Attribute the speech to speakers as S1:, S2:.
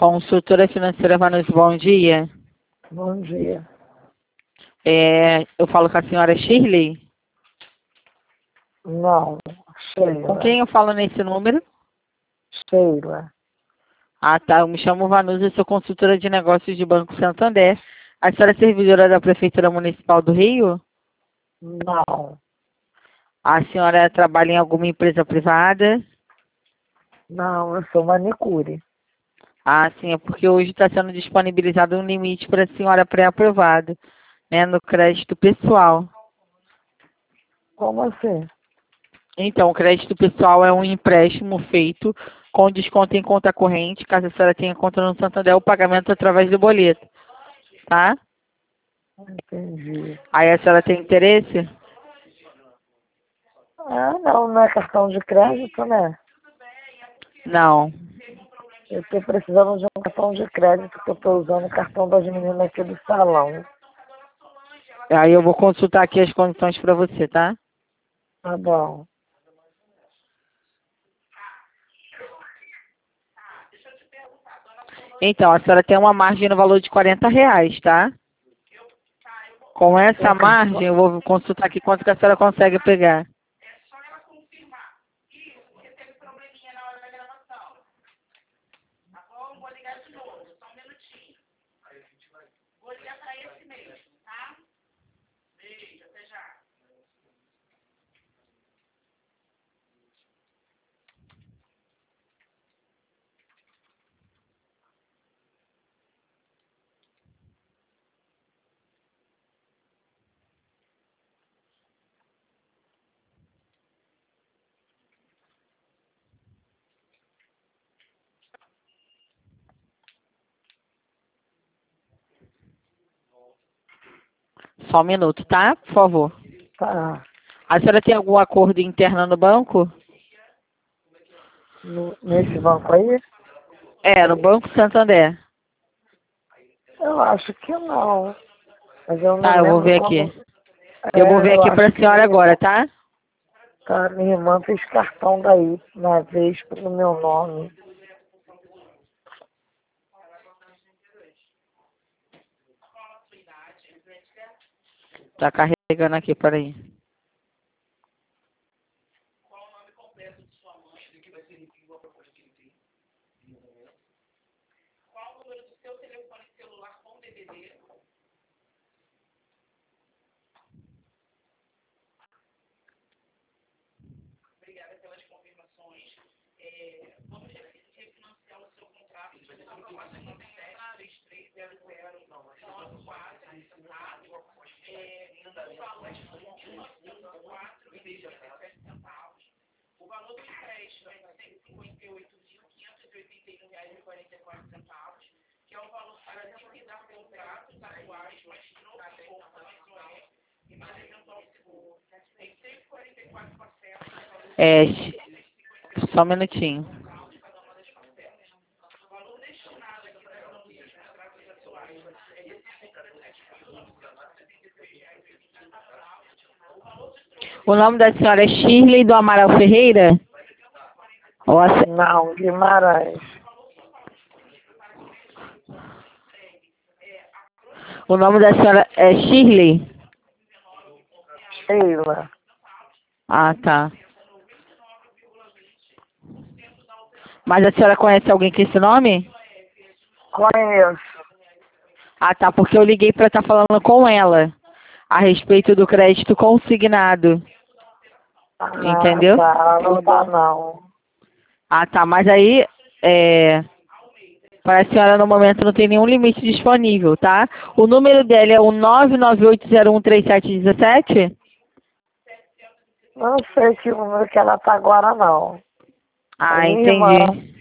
S1: Consultora financeira Vanucci, bom dia.
S2: Bom dia.
S1: Eu falo com a senhora Shirley?
S2: Não,
S1: Com
S2: Sheila.
S1: quem eu falo nesse número?
S2: Sheila.
S1: Ah, tá. Eu me chamo Vanucci, eu sou consultora de negócios de Banco Santander. A senhora é servidora da Prefeitura Municipal do Rio?
S2: Não,
S1: A senhora trabalha em alguma empresa privada?
S2: não, eu sou manicure.
S1: Ah, sim, é porque hoje está sendo disponibilizado um limite para a senhora pré-aprovado, né, no crédito pessoal.
S2: Como assim?
S1: Então, o crédito pessoal é um empréstimo feito com desconto em conta corrente, caso a senhora tenha conta no Santander, o pagamento através do boleto, tá?
S2: Entendi.
S1: Aí a senhora tem interesse?
S2: Ah, não, não é cartão de crédito, né?
S1: Não.
S2: Eu estou precisando de um cartão de crédito, que eu estou usando o cartão das meninas aqui do salão.
S1: Aí eu vou consultar aqui as condições para você, tá?
S2: Tá bom.
S1: Então, a senhora tem uma margem no valor de R$ 40, tá? Com essa
S2: Um
S1: margem,
S2: cartão.
S1: eu vou consultar aqui quanto que a senhora consegue pegar. Só um minuto, tá? Por favor.
S2: Tá.
S1: A senhora tem algum acordo interno no banco?
S2: Nesse banco aí?
S1: No Banco Santander.
S2: Eu acho que não. Mas eu não
S1: Tá, eu vou
S2: lembro
S1: ver aqui.
S2: quando.
S1: Eu vou ver
S2: Eu
S1: aqui
S2: acho
S1: pra
S2: que
S1: senhora agora, tá?
S2: minha irmã fez cartão daí uma vez no meu nome.
S1: Tá carregando aqui, peraí. Só um minutinho. O nome da senhora é Shirley do Amaral Ferreira? Ou
S2: Não, Guimarães.
S1: O nome da senhora é Shirley?
S2: Sheila.
S1: Ah, tá. Mas a senhora conhece alguém com esse nome?
S2: Conheço.
S1: Ah, tá, porque eu liguei para estar falando com ela a respeito do crédito consignado.
S2: Ah,
S1: Entendeu?
S2: tá. Não tá, não.
S1: Ah, tá, mas aí, para a senhora no momento não tem nenhum limite disponível, tá? O número dela é o 998013717?
S2: Não sei que número que ela tá agora, não. É
S1: Ah,
S2: minha irmã.
S1: entendi.